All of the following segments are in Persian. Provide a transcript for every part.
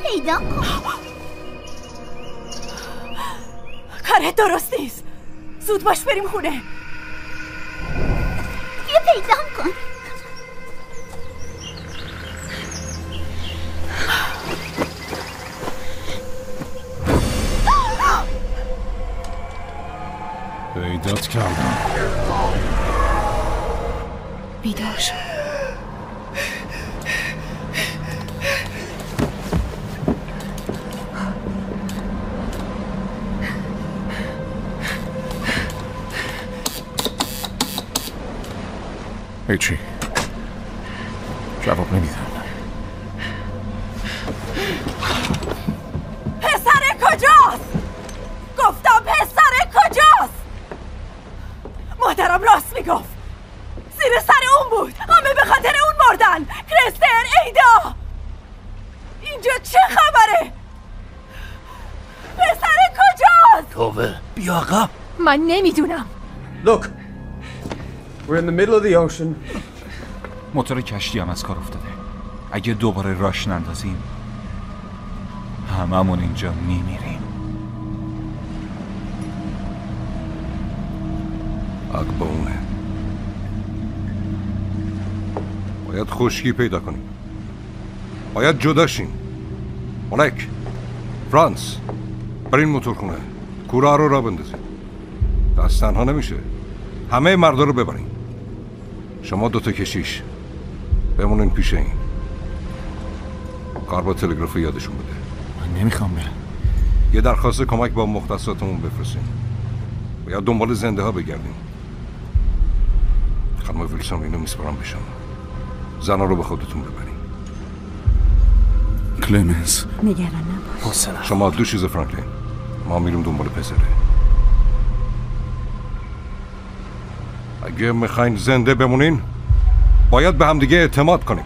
پیدا کن. کارت درست نیست. زود باش بریم خونه. بیا پیدام کن. پیدات کردم. بیدار شد. هیچی جواب نمیدم. پسر کجاست؟ گفتم پسر کجاست؟ مادرم راست میگفت. زیر سر اون بود. همه به خاطر اون مردن. کرستر، ایدا، اینجا چه خبره؟ پسر کجاست؟ توبه بیا عقب. من نمیدونم. Look, we're in the middle of the ocean. موتور کشتی هم از کار افتاده. اگه دوباره راش نندازیم هممون اینجا میمیریم. اقبونه باید خشکی پیدا کنیم. باید جدا شیم. ملک، فرانس، برین موتورخونه. کوره رو را بندازیم. دست تنها نمیشه. همه مردا رو ببرین. شما دوتا کشیش بمونین پیش این. کار با تلگرافی یادشون بده. من نمیخوام برم. یه درخواست کمک با مختصاتمون بفرستین. باید دنبال زنده ها بگردیم. خانم ویلسون اینو میسپارم به شما. زنها رو به خودتون ببرین. کلمنس نگران نباش. شما دو چیز فرانکلین. ما میریم دنبال پسره. اگه میخواین زنده بمونین باید به هم دیگه اعتماد کنیم.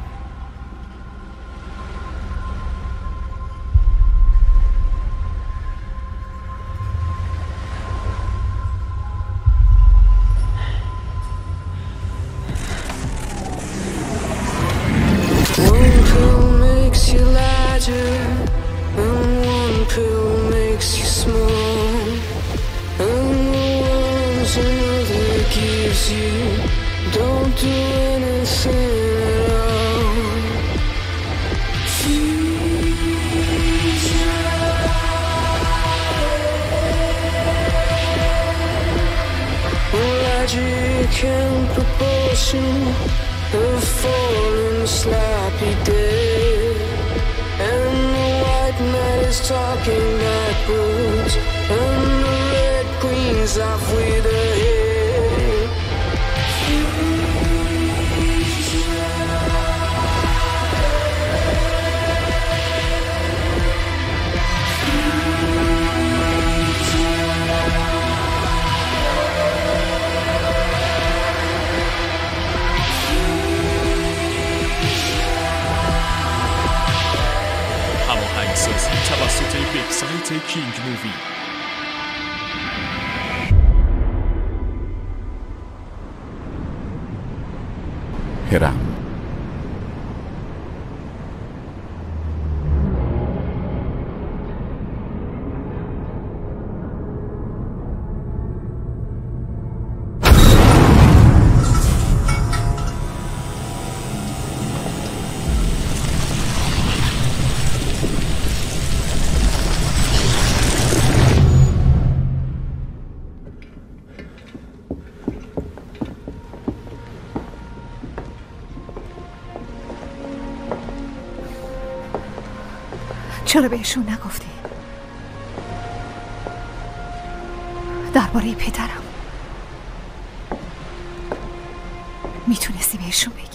توسط وبسایت کینگ مووی. هرم چرا بهشون نگفتی؟ درباره پدرم میتونستی بهشون بگی.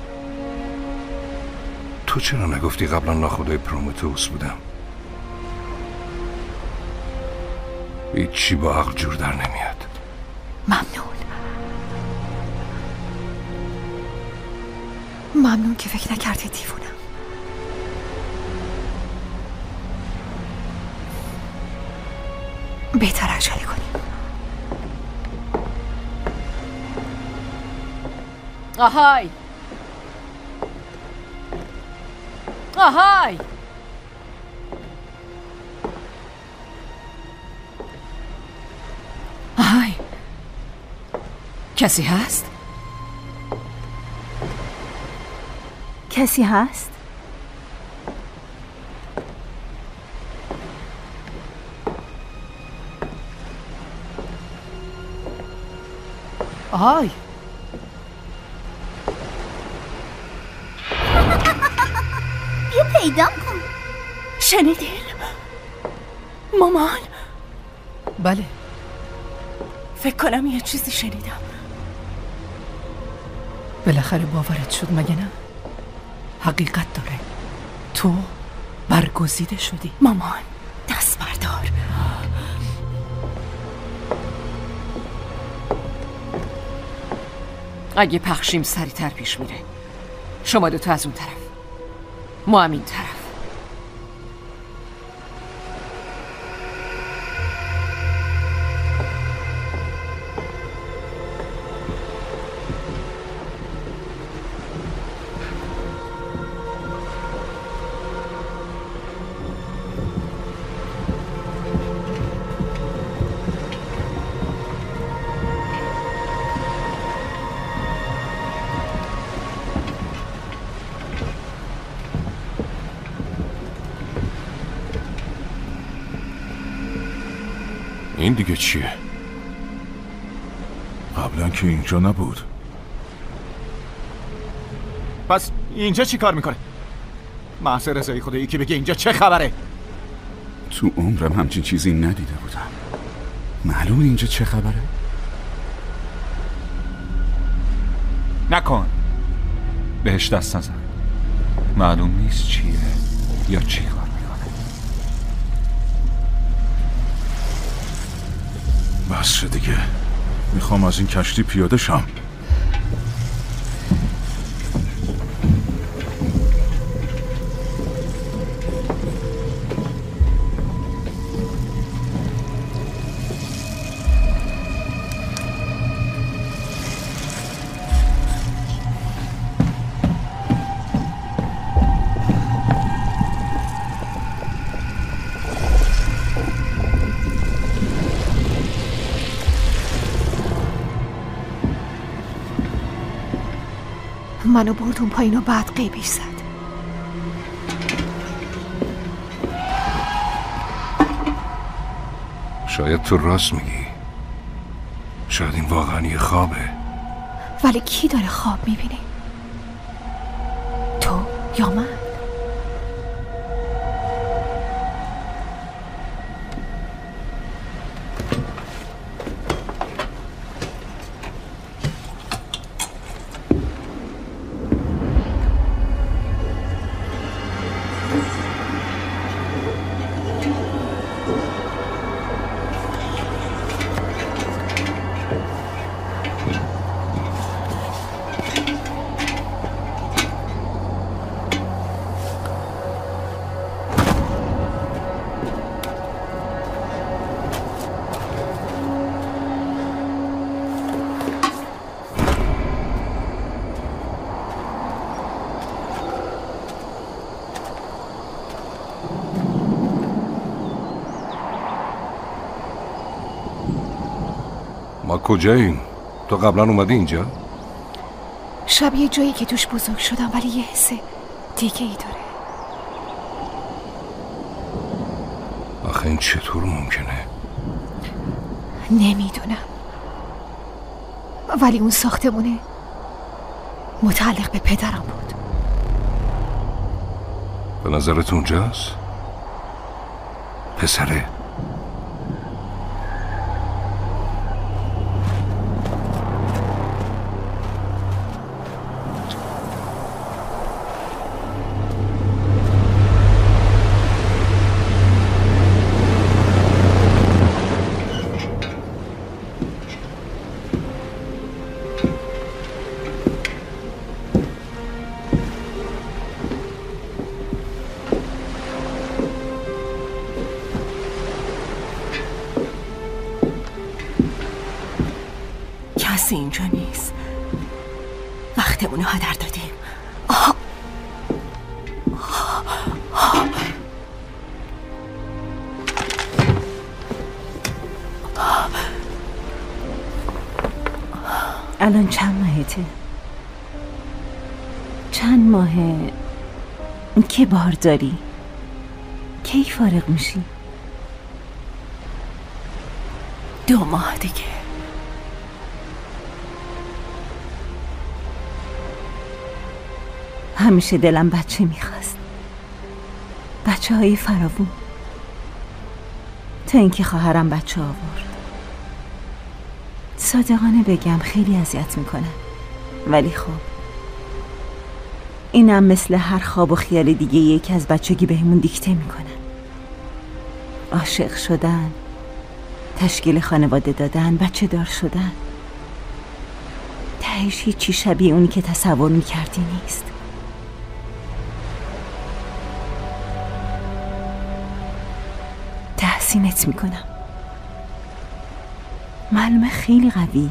تو چرا نگفتی قبلا ناخدای پرومتئوس بودم؟ هیچی با عقل جور در نمیاد. ممنون که فکر نکردی دیوونم. بهتر عجله کنیم. آهای، کسی هست؟ کسی هست؟ آی بیا پیدام کن. شنیدین؟ مامان؟ بله فکر کنم یه چیزی شنیدم. بالاخره باورت شد مگه نه؟ حقیقت داره، تو برگزیده شدی. مامان دست بردار. اگه پخشیم سریعتر پیش میره. شما دوتا از اون طرف، ما هم این طرف. این دیگه چیه؟ قبلا که اینجا نبود. پس اینجا چی کار میکنه؟ محض رضایی خدا یکی بگه اینجا چه خبره؟ تو عمرم همچین چیزی ندیده بودم. معلومه اینجا چه خبره؟ نکن، بهش دست نزن. معلوم نیست چیه یا چی کار میکنه. بس دیگه، میخوام از این کشتی پیاده شم. منو برد اون پایین و بعد قیبش زد. شاید تو راست میگی. شاید این واقعا یه خوابه. ولی کی داره خواب میبینه؟ تو یا من؟ ما کجاییم؟ تو قبلا اومدی اینجا؟ شبیه جایی که توش بزرگ شدم، ولی یه حس دیگه ای داره. آخه این چطور ممکنه؟ نمیدونم، ولی اون ساختمونه متعلق به پدرم بود. به نظرت اونجاست؟ پسره؟ کسی اینجا نیست. وقتمونو هدر دادیم. الان چند ماهته؟ چند ماهه که بار داری؟ کی فارغ میشی؟ 2 ماه دیگه. همیشه دلم بچه میخواست، بچه های فراوون، تا اینکه خواهرم بچه آورد. صادقانه بگم خیلی اذیت میکنه، ولی خب اینم مثل هر خواب و خیال دیگه یکی از بچگی بهمون دیکته میکنه. عاشق شدن، تشکیل خانواده دادن، بچه دار شدن، تهش هیچی شبیه اونی که تصور میکردی نیست. تحسینت میکنم، معلومه خیلی قوی،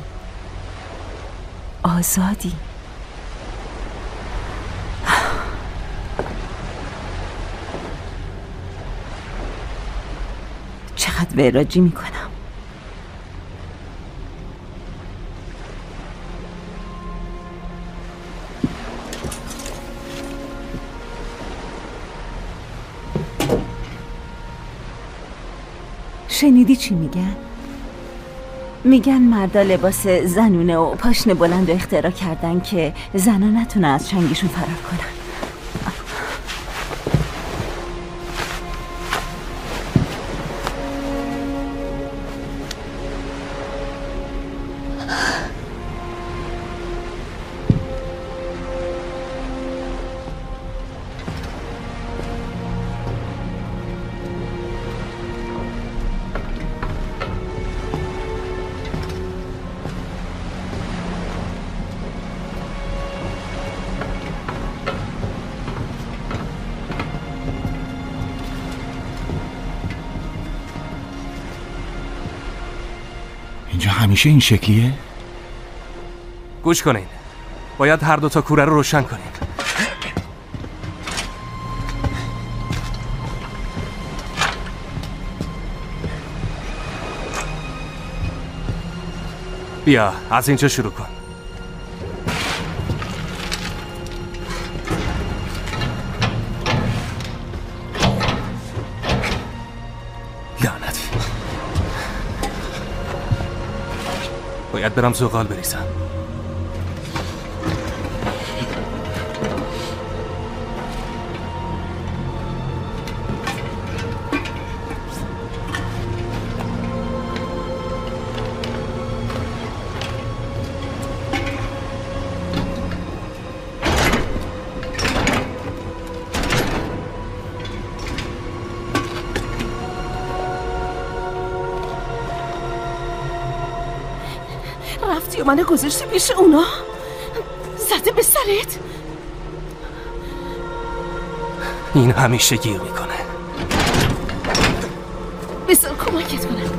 آزادی. چقدر وراجی میکنم. شنیدی چی میگن؟ میگن مردا لباس زنونه و پاشنه بلند رو اختراع کردن که زنا نتونن از چنگشون فرار کنن. اینجا همیشه این شکلیه؟ گوش کنین، باید هر 2 تا کوره رو روشن کنین. بیا از اینجا شروع کن. لعنتی، باید برم زغال بریزم. رفتی و منو گذاشتی پیش اونا؟ زده به سرت؟ این همیشه گیر میکنه. بذار کمکت کنم.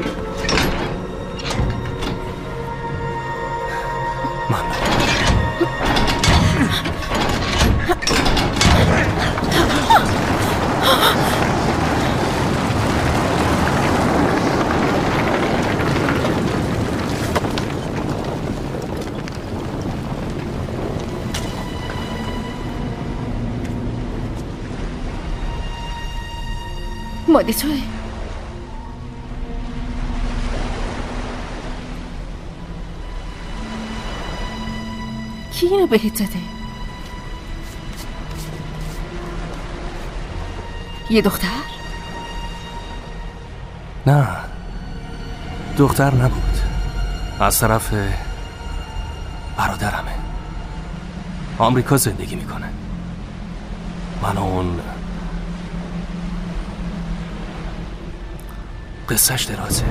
مال توه. کی اینو بهت داده؟ یه دختر؟ نه، دختر نبود، از طرف برادرمه. آمریکا زندگی میکنه. من اون قصهش درازه.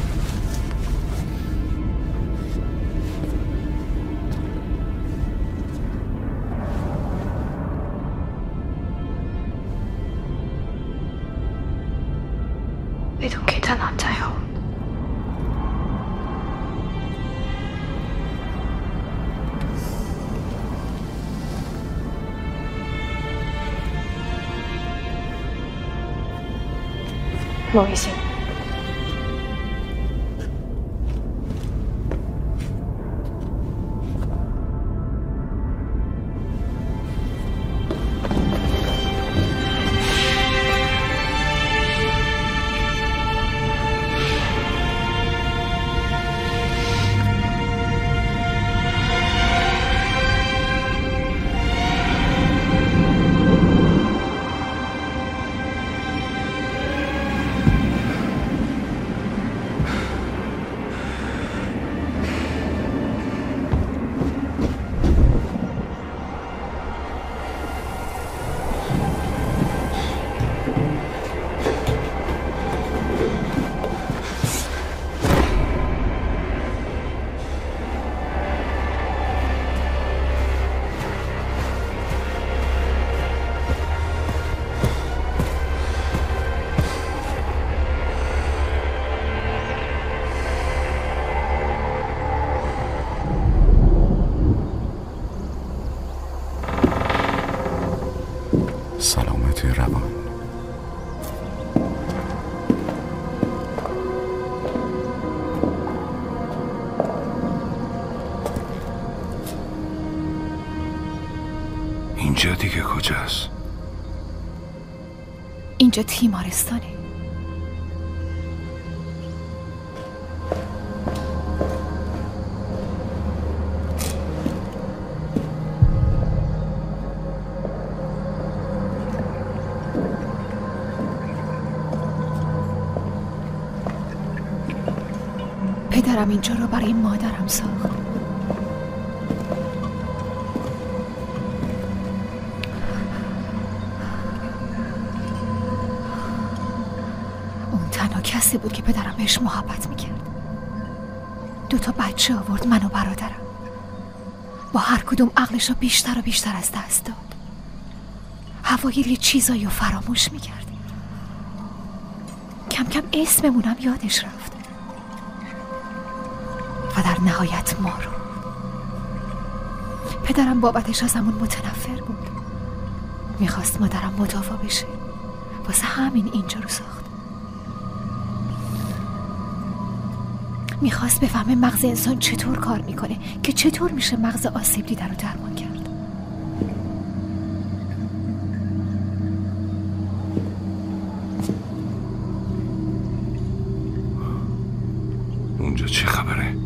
你同其他男仔好。唔好意思。 اینجا دیگه کجاست؟ اینجا تیمارستانه. پدرم اینجا رو برای مادرم ساخت. اون تنها کسی بود که پدرم بهش محبت میکرد. 2 بچه آورد، من و برادرم. با هر کدوم عقلش رو بیشتر و بیشتر از دست داد. اوایل یه چیزایی رو فراموش میکرد. کم کم اسممونم یادش رفت و در نهایت ما رو. پدرم بابتش ازمون متنفر بود. میخواست مادرم مداوا بشه. واسه همین اینجا رو ساخت. میخواست بفهمه مغز انسان چطور کار میکنه که چطور میشه مغز آسیب دیده رو درمان کرد. اونجا چه خبره؟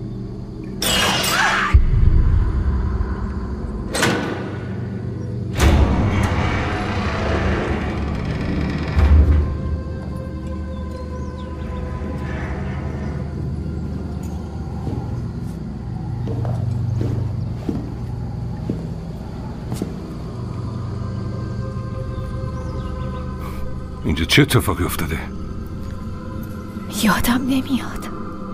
اینجا چه اتفاقی افتاده؟ یادم نمیاد.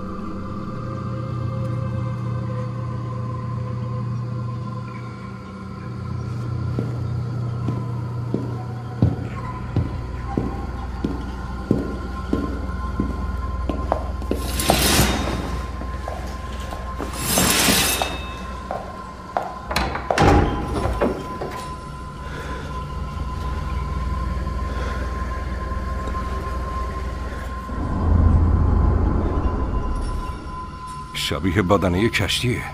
شبیه بدنه کشتیه.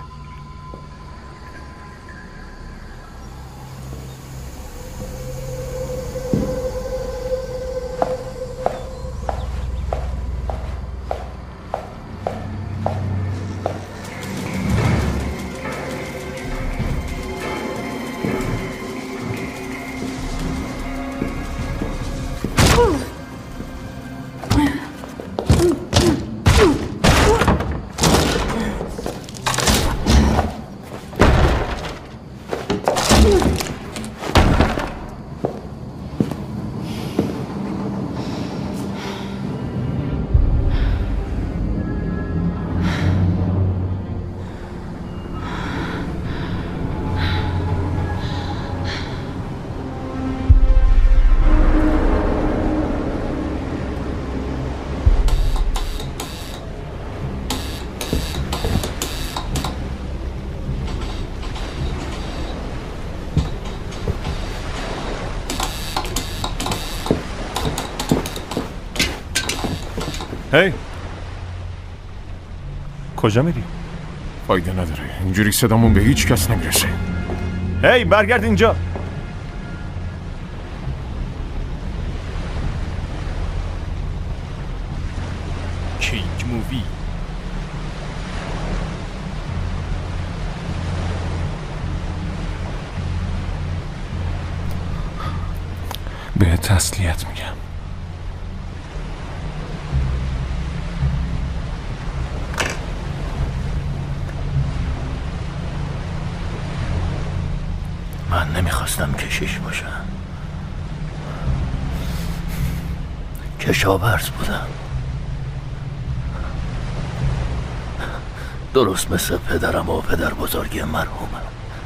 هی کجا میری؟ فایده نداره، اینجوری صدامون به هیچ کس نمیرسه. هی برگرد اینجا. کینگ مووی. به تسلیت میگم. من نمیخواستم کشیش باشم. کشاورز بودم، درست مثل پدرم و پدر بزرگی مرحومم.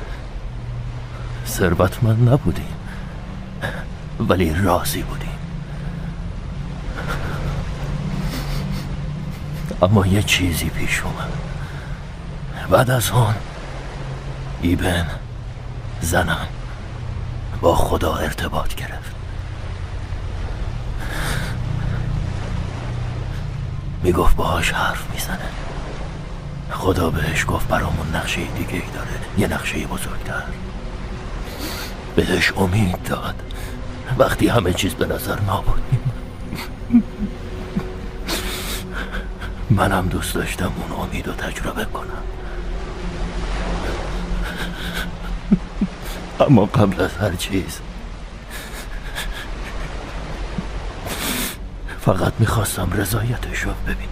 ثروتمند نبودیم ولی راضی بودیم. اما یه چیزی پیش اومد. بعد از اون ایبن زنم با خدا ارتباط گرفت. میگفت باهاش حرف میزنه. خدا بهش گفت برامون نقشه دیگه ای داره، یه نقشه بزرگتر. بهش امید داد وقتی همه چیز به نظر نابود می‌اومد. منم دوست داشتم اون امید رو تجربه کنم، اما قبل از هر چیز فقط میخواستم رضایتش رو ببینم.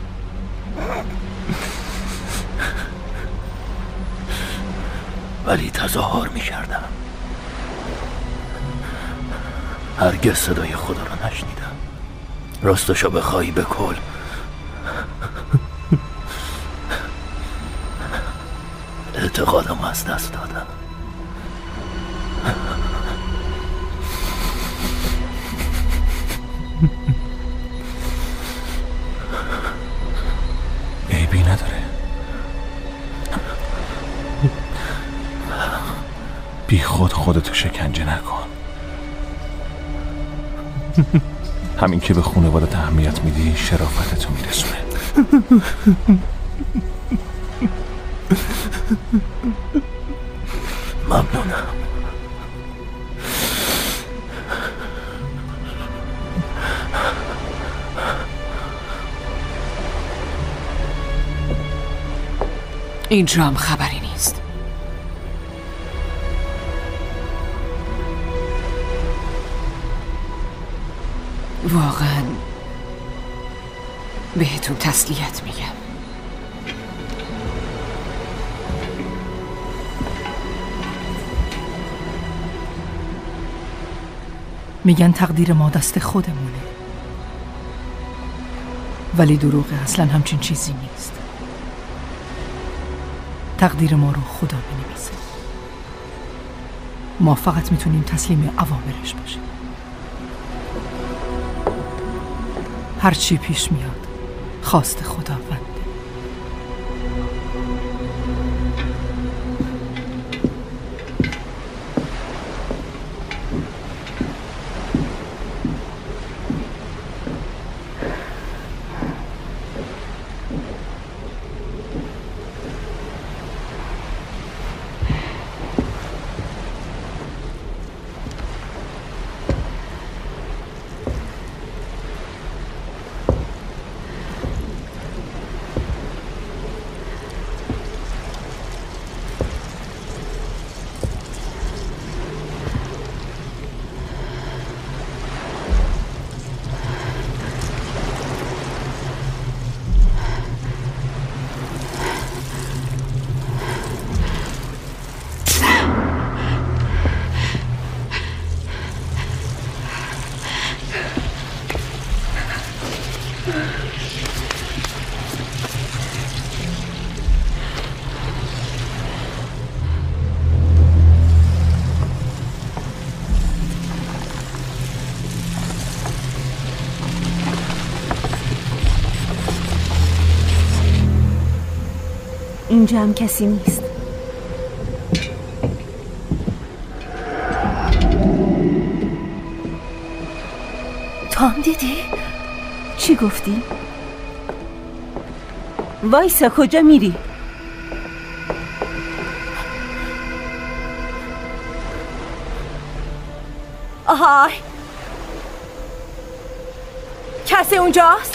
ولی تظاهر میکردم، هرگز صدای خدا رو نشنیدم. راستشو بخوای به کل اعتقادم از دست دادم. عیبی نداره، بی خود خودتو شکنجه نکن. همین که به خانوادت اهمیت میدی شرافتتو میرسونه. ممنونم. اینجا هم خبری نیست. واقعا بهتون تسلیت میگم. میگن تقدیر ما دست خودمونه، ولی دروغه، اصلا همچین چیزی نیست. تقدیر ما رو خدا بنویسه، ما فقط میتونیم تسلیم اوامرش باشیم. هر چی پیش میاد خواست خداونده. اینجا هم کسی نیست. تو هم دیدی؟ چی گفتی؟ وایسا، کجا میری؟ آهای، کسی اونجاست؟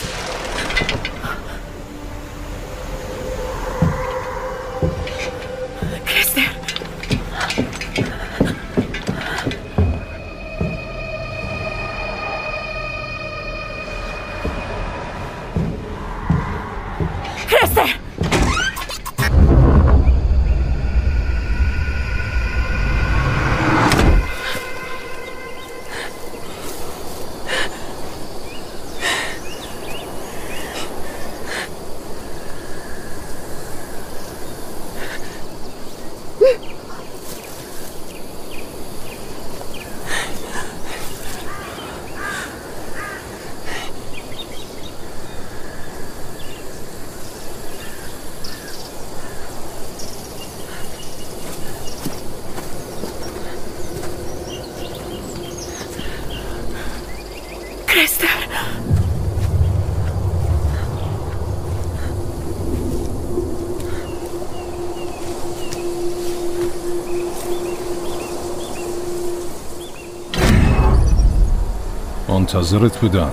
منتظرت بودم.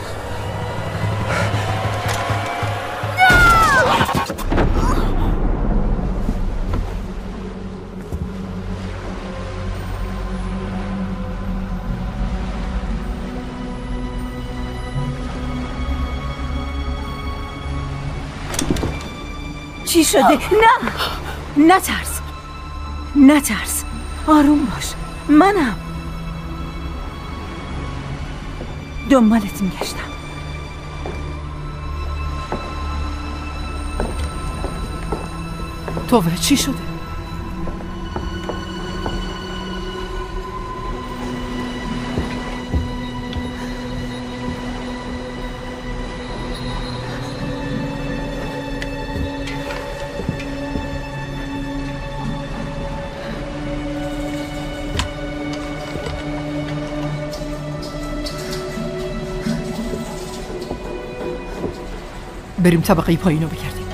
چی شده؟ نه نترس، نترس، آروم باش. منم دنبالت میگشتم. توه چی شده؟ بریم طبقه پایین رو بگردیم.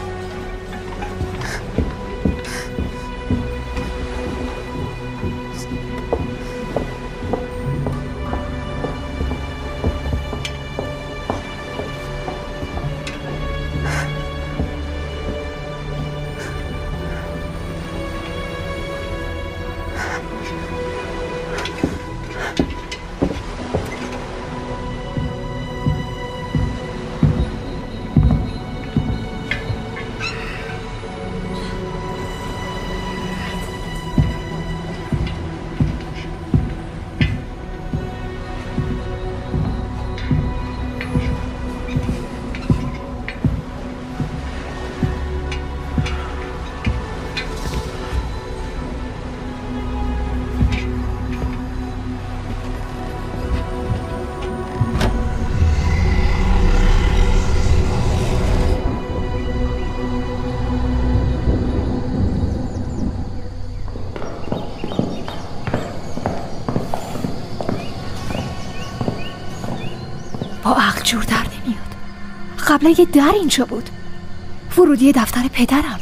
با عقل جور در نمیاد. قبلا یه در اینجا بود، ورودی دفتر پدرم.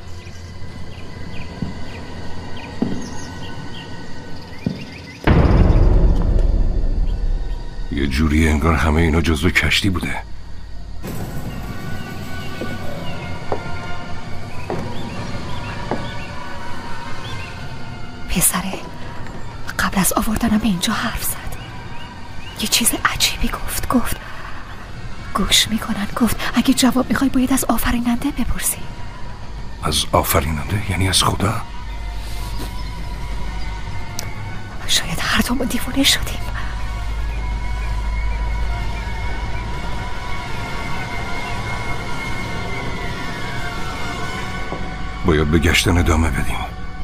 یه جوری انگار همه اینا جزو کشتی بوده. پسره قبل از آوردنم به اینجا حرف زد. یه چیز عجیبی گفت گوش میکنن. گفت اگه جواب میخوای باید از آفریننده بپرسی. از آفریننده؟ یعنی از خدا؟ شاید هر دومون دیوونه شدیم. باید به گشتن ادامه بدیم.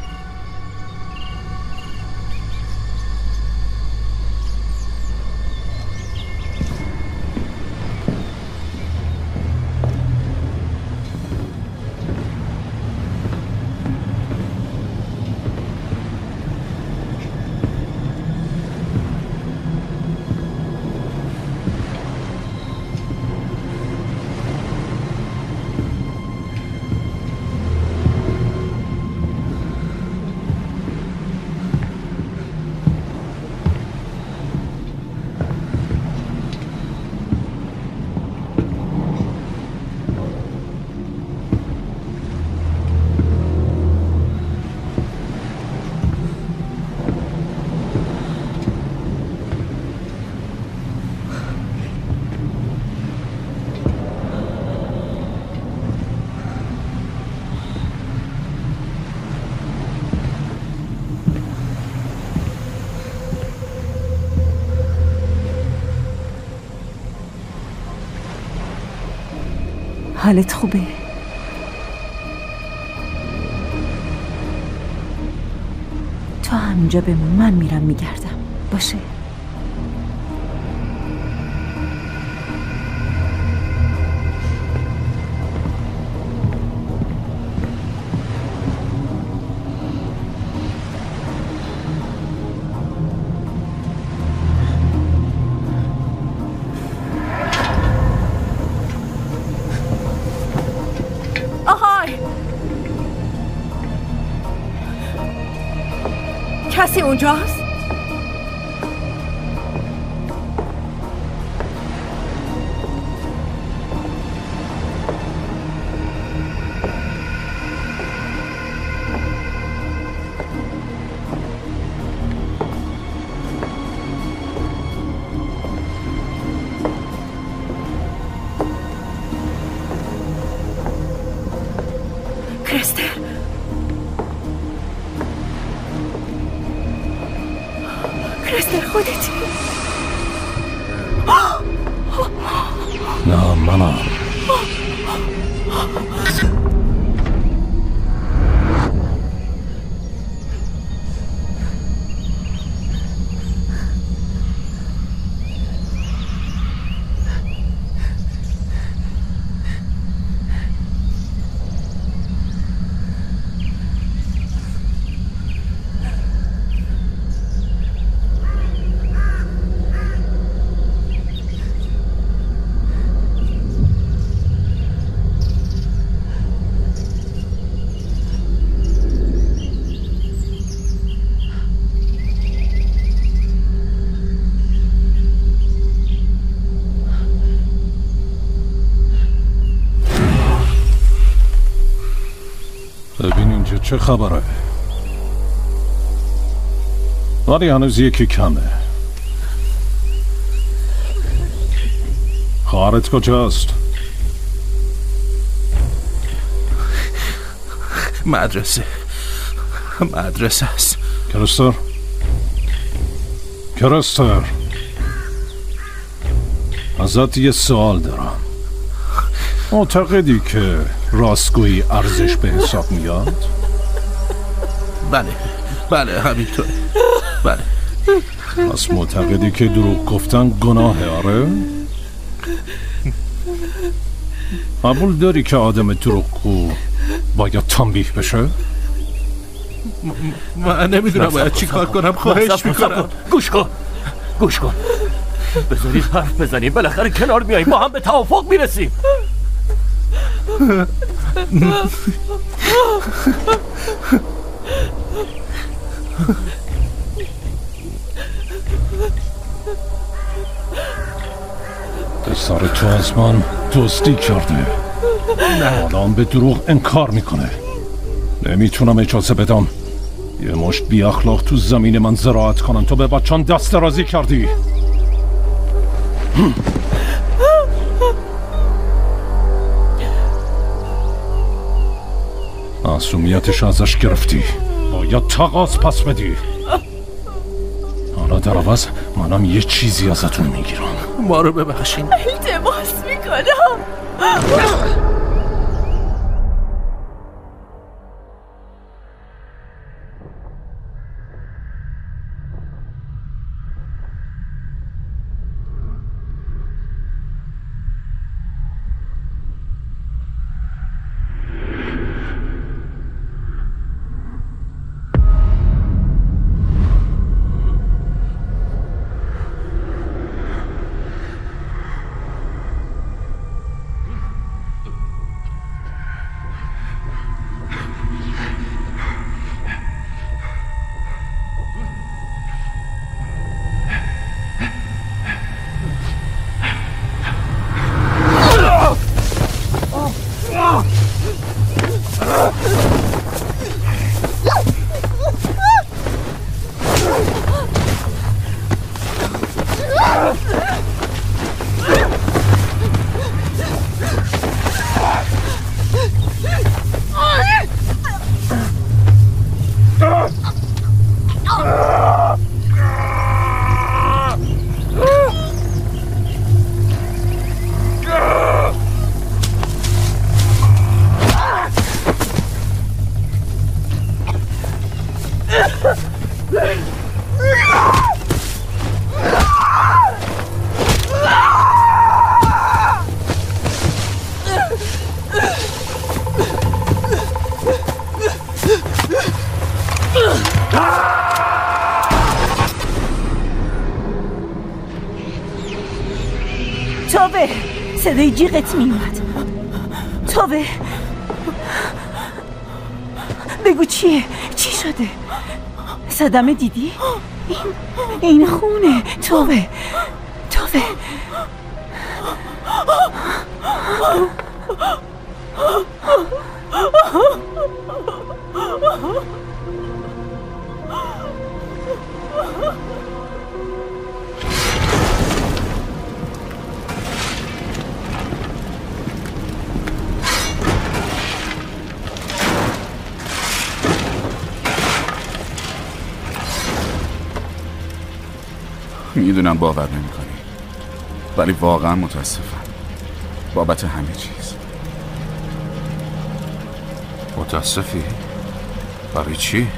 حالت خوبه؟ تو همینجا بمون، من میرم میگردم. باشه؟ کسی اونجاست؟ کرستر خودتی؟ نه منم. ببین اینجا چه خبره؟ ولی هنوز یکی کمه. خواهرت کجاست؟ مدرسه است. کرستر ازت یه سوال دارم. معتقدی که راستگویی ارزش به حساب میاد؟ بله همینطوره. بله. پس معتقدی که دروغ گفتن گناهه؟ آره؟ قبول داری که آدم دروغگو باید تنبیه بشه؟ من نمیدونم باید چی کار کنم. خواهش میکنم. گوش کن. بذارید حرف بزنیم، بالاخره کنار میاییم، ما هم به توافق میرسیم. پسر تو از من دزدی کرده. الان به دروغ انکار میکنه. نمیتونم اجازه بدم یه مشت بی اخلاق تو زمین من زراعت کنن. تو به بچان دست درازی کردی. معصومیتش ازش گرفتی، باید تقاضا پس بدی. حالا در عوض منم یه چیزی ازتون میگیرم. ما رو ببخشین. التماس میکنم. توبه، صدای جیغت میومد. توبه، بگو چیه؟ چی شده؟ صدمه دیدی؟ این خونه. توبه میدونم باور نمی‌کنی، ولی واقعا متاسفم بابت همه چیز. متاسفی؟ برای چی؟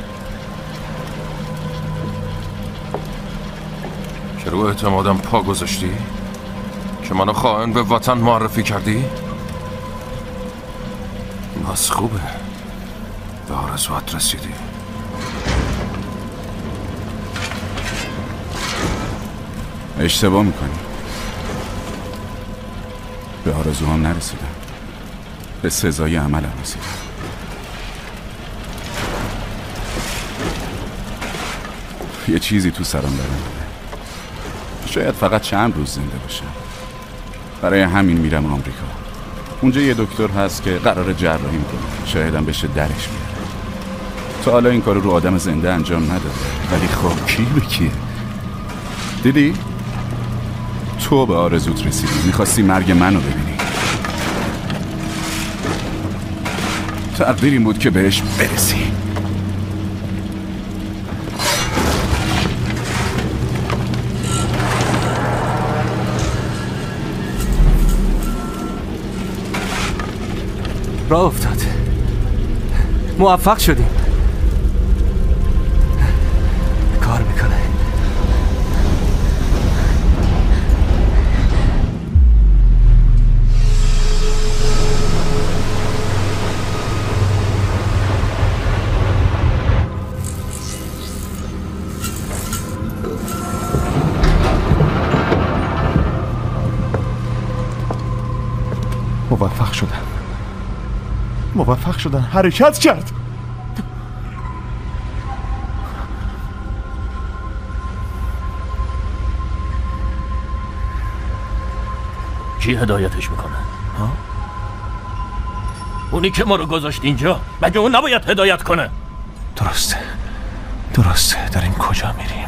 که رو اعتمادم پا گذاشتی؟ که منو خائن به وطن معرفی کردی؟ بس خوبه، به آرزوات رسیدی. اشتباه میکنی. به آرزوام نرسیدم، به سزای عملم رسیدم. یه چیزی تو سرم داره میره. شاید فقط چند روز زنده باشم. برای همین میرم آمریکا. اونجا یه دکتر هست که قراره جراحی کنه. شایدم بشه درش میاره. تا حالا این کارو رو آدم زنده انجام نداده، ولی خب کی به کیه؟ دیدی؟ تو به آرزوت رسیدی. میخواستی مرگ منو ببینی. تقدیر این بود که بهش برسی. راه افتاد. موفق شدیم. کار میکنه. موفق شدن حرکت کرد. کی هدایتش میکنه؟ ها؟ اونی که ما رو گذاشت اینجا، مگه اون نباید هدایت کنه؟ درسته. داریم کجا میریم؟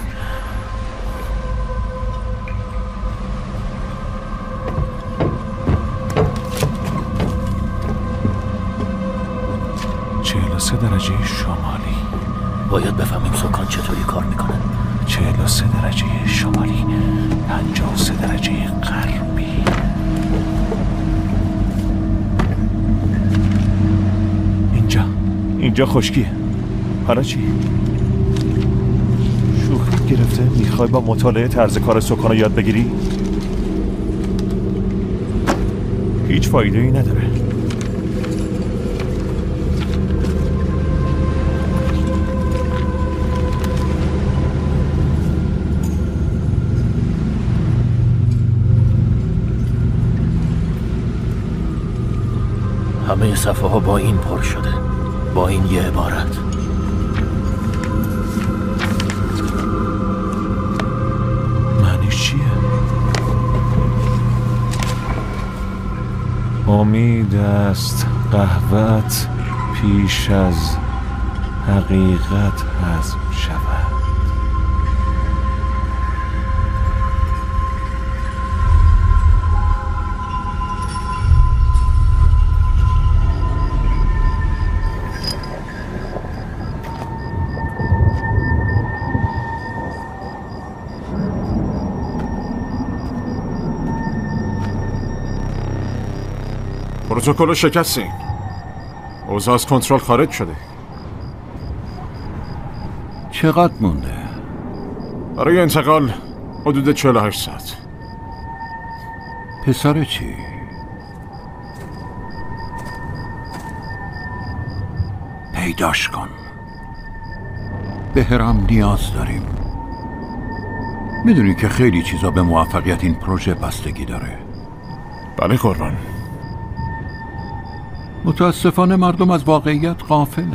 درجه شمالی. باید بفهمیم سکان چطوری کار میکنه. 43 درجه شمالی، 53 درجه غربی. اینجا خشکیه. حالا چی؟ شوخی گرفته؟ میخوای با مطالعه طرز کار سکان رو یاد بگیری؟ هیچ فایده ای نداره. همه صفحه ها با این پر شده، با این یه عبارت. معنیش چیه؟ امید است قهوت پیش از حقیقت هضم شود. پروتکل رو شکستیم. اوضاع از کنترل خارج شده. چقدر مونده؟ برای انتقال حدود 48 ساعت. پسر چی؟ پیداش کن. به هرم نیاز داریم. میدونی که خیلی چیزا به موفقیت این پروژه بستگی داره. بله قربان. متاسفانه مردم از واقعیت غافلن.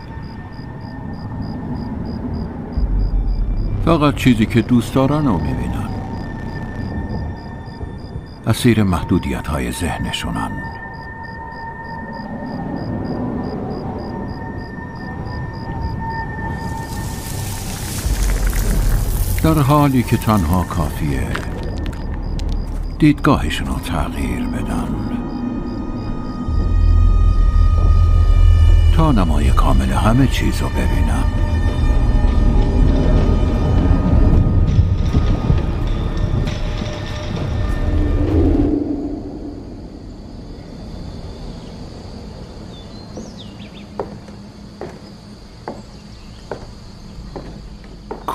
فقط چیزی که دوست دارن رو میبینن. اسیر محدودیت‌های ذهنشونن. در حالی که تنها کافیه دیدگاهشون رو تغییر بدن تا نمای کامل همه چیز رو ببینن.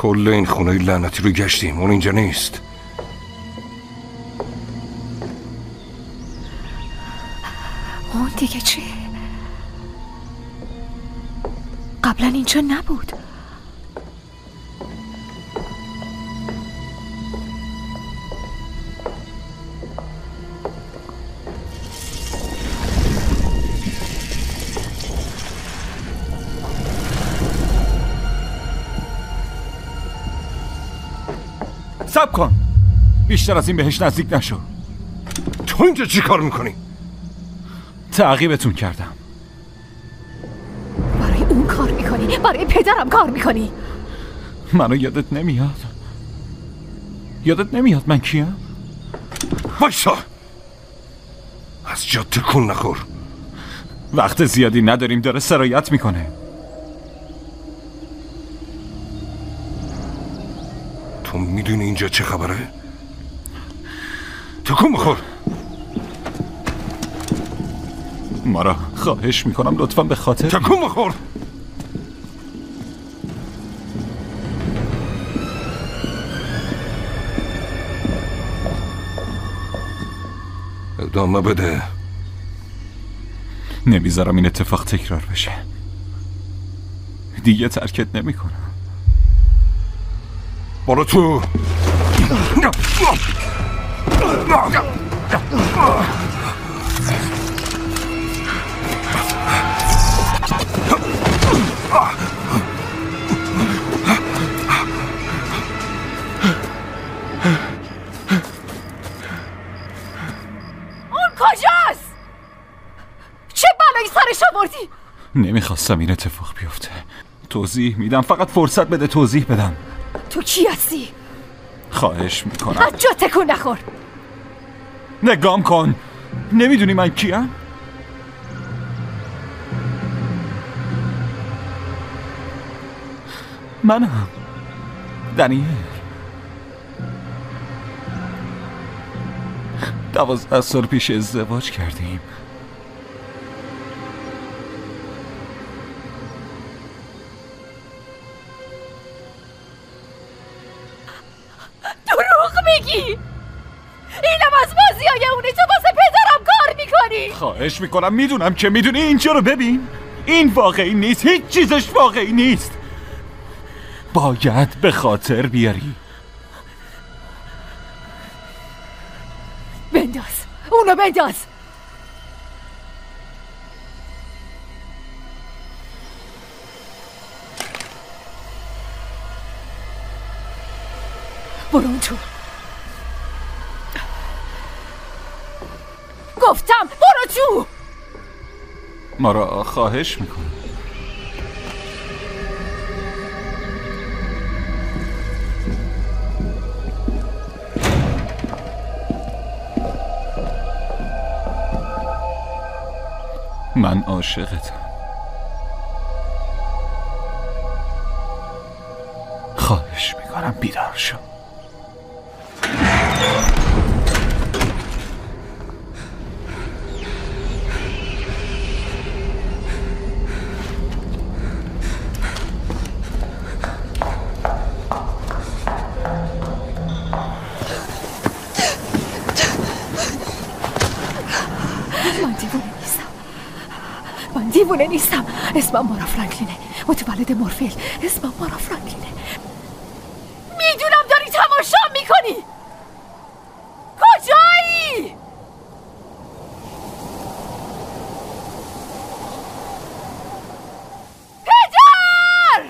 کل این خونه لعنتی رو گشتیم، اون اینجا نیست. اون دیگه چی؟ قبلا اینجا نبود. صبر کن، بیشتر از این بهش نزدیک نشو. تو اینجا چی کار میکنی؟ تعقیبتون کردم. برای اون کار میکنی؟ برای پدرم کار میکنی؟ منو یادت نمیاد؟ یادت نمیاد من کیم؟ وایسا، از جا تکون نخور. وقت زیادی نداریم، داره سرایت میکنه. تو میدونی اینجا چه خبره؟ تکون بخور. مارا خواهش میکنم لطفا به خاطر تکون بخور. ادامه بده. نمیذارم این اتفاق تکرار بشه. دیگه ترکت نمیکنم. برو تو. کجاست؟ چه بلایی سرش آوردی؟ نمیخواستم این اتفاق بیفته. توضیح میدم، فقط فرصت بده توضیح بدم. تو کی هستی؟ خواهش میکنم از جا تکون نخور. نگام کن، نمیدونی من کیم؟ منم دنیل. 12 سال پیش ازدواج کردیم. دروغ میگی؟ اینم از بازیای اونه، تو واسه پدرم کار میکنی؟ خواهش میکنم، میدونم که میدونی. اینجا رو ببین، این واقعی نیست، هیچ چیزش واقعی نیست. باید به خاطر بیاری. بنداز اونو، بنداز. برو اون تو. گفتم برو تو. مارا خواهش میکنم. من عاشقتم. خواهش میکنم بیدار شو. دیوونه نیستم. اسمم مارا فرانکلینه، متولد مورفیل. اسمم مارا فرانکلینه. میدونم داری تماشا میکنی. کجایی؟ پدر!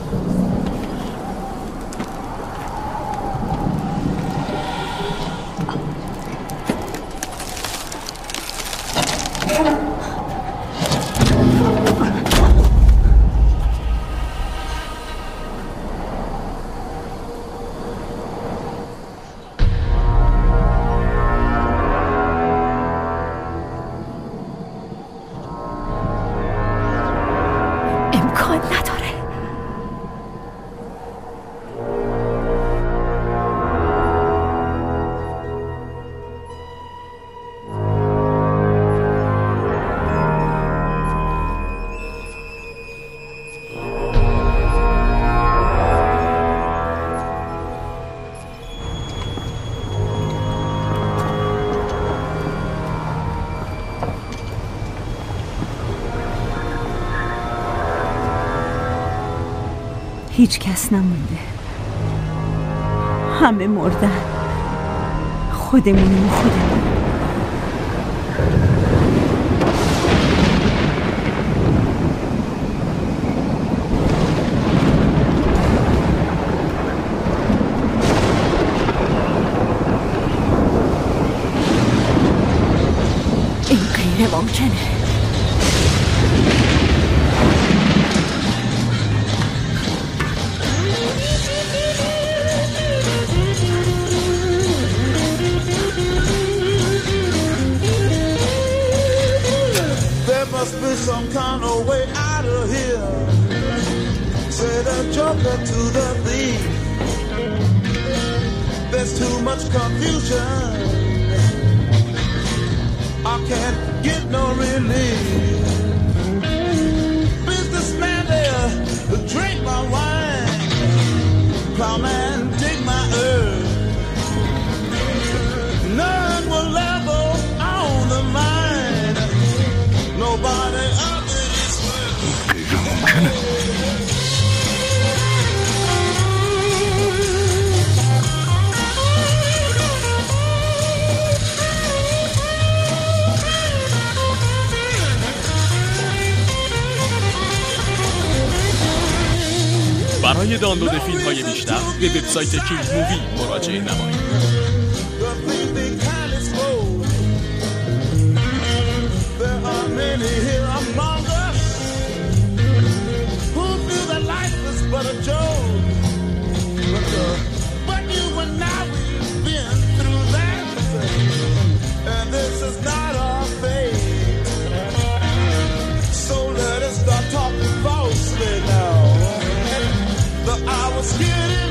هیچ کس نمونده، همه مردن، خودمونیم و خودمون. این غیر ممکنه. Some kind of way out of here. Say the joker to the thief. There's too much confusion. I can't get no relief. Businessman there, drink my wine. Plowman, dig my earth. None will level on the mine. Nobody up in this world. غیر ممکنه. برای دانلود فیلم های بیشتر به وبسایت کینگ مووی مراجعه نمایید. Many here among us who feel that life is but a joke. But you and I, we've been through that, and this is not our fate. So let us start talking falsely now. The hour's getting